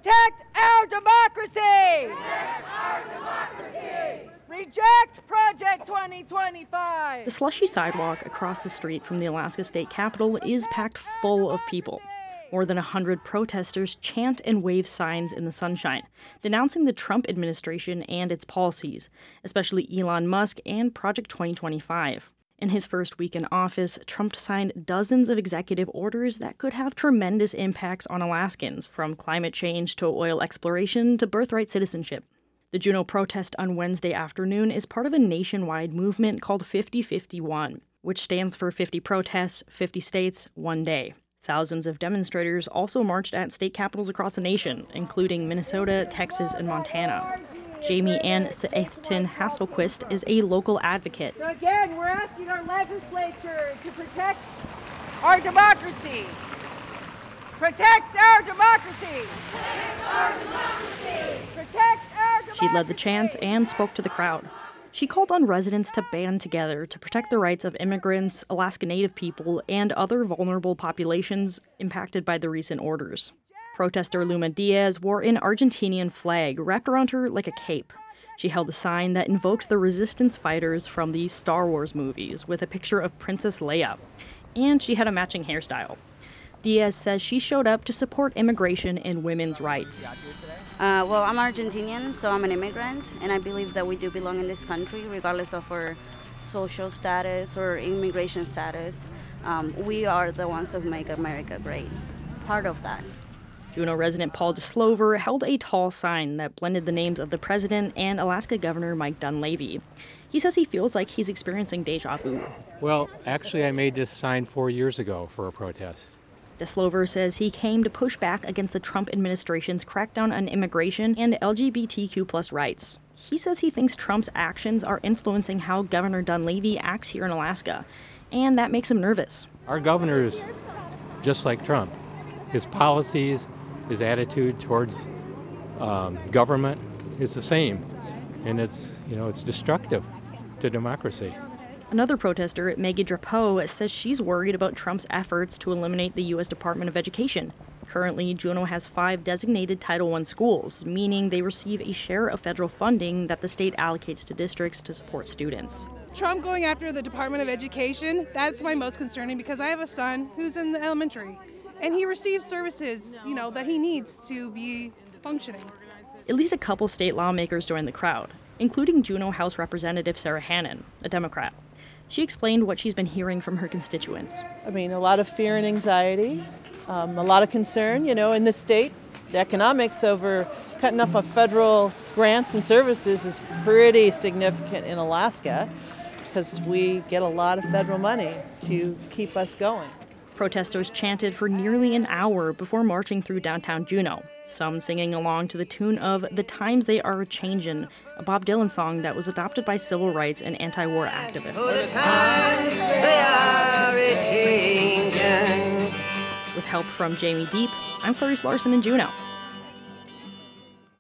Protect our democracy! Protect our democracy! Reject Project 2025! The slushy sidewalk across the street from the Alaska State Capitol is packed full of people. More than 100 protesters chant and wave signs in the sunshine, denouncing the Trump administration and its policies, especially Elon Musk and Project 2025. In his first week in office, Trump signed dozens of executive orders that could have tremendous impacts on Alaskans, from climate change to oil exploration to birthright citizenship. The Juneau protest on Wednesday afternoon is part of a nationwide movement called 50-51, which stands for 50 protests, 50 states, 1 day. Thousands of demonstrators also marched at state capitals across the nation, including Minnesota, Texas, and Montana. Jamie Ann Seathton Hasselquist is a local advocate. So again, we're asking our legislature to protect our democracy. Protect our democracy! Protect our democracy! Protect our democracy! She led the chants and spoke to the crowd. She called on residents to band together to protect the rights of immigrants, Alaska Native people, and other vulnerable populations impacted by the recent orders. Protester Luma Diaz wore an Argentinian flag wrapped around her like a cape. She held a sign that invoked the resistance fighters from the Star Wars movies with a picture of Princess Leia. And she had a matching hairstyle. Diaz says she showed up to support immigration and women's rights. Well, I'm Argentinian, so I'm an immigrant, and I believe that we do belong in this country, regardless of our social status or immigration status. We are the ones who make America great. Part of that. Juneau resident Paul DeSlover held a tall sign that blended the names of the president and Alaska Governor Mike Dunleavy. He says he feels like he's experiencing deja vu. Well, actually, I made this sign 4 years ago for a protest. DeSlover says he came to push back against the Trump administration's crackdown on immigration and LGBTQ+ rights. He says he thinks Trump's actions are influencing how Governor Dunleavy acts here in Alaska, and that makes him nervous. Our governor is just like Trump. His policies, his attitude towards government is the same, and it's destructive to democracy. Another protester, Maggie Drapeau, says she's worried about Trump's efforts to eliminate the U.S. Department of Education. Currently, Juneau has 5 designated Title I schools, meaning they receive a share of federal funding that the state allocates to districts to support students. Trump going after the Department of Education, that's my most concerning because I have a son who's in the elementary, and he receives services, that he needs to be functioning. At least a couple state lawmakers joined the crowd, including Juneau House Representative Sarah Hannon, a Democrat. She explained what she's been hearing from her constituents. A lot of fear and anxiety, a lot of concern, in this state. The economics over cutting off of federal grants and services is pretty significant in Alaska because we get a lot of federal money to keep us going. Protesters chanted for nearly an hour before marching through downtown Juneau, some singing along to the tune of The Times They Are A-Changin', a Bob Dylan song that was adopted by civil rights and anti-war activists. Oh, the times they are a-changin'. With help from Jamie Deep, I'm Clarice Larson in Juneau.